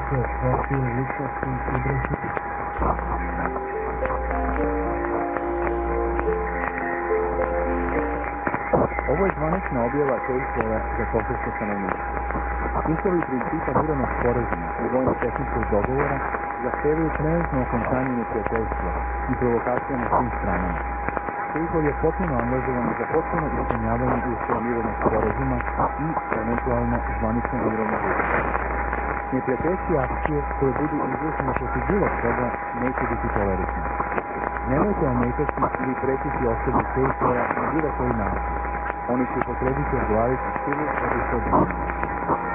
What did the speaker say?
se shvatio učešću u Brazilu. Ovo je zvanična objava Taylora za pokrajinsko stanovništvo. Uslovi principa mirovnog sporazuma i vojno-tehničkog dogovora zahtevaju trenutno okončanje neprijateljstva i provokacija na svim stranama. Taylor je potpuno angažovan za potpuno ispunjavanje uslova mirovnog sporazuma i eventualno zvaničnog mirovnog ugovora. Neprijateljske akcije koje budu izvršene protiv bilo koga neće biti tolerisane. Nemojte ometati ili pretiti osobi Taylora na bilo koji način. Oni će upotrebiti odgovarajuću silu da bi se odbranili.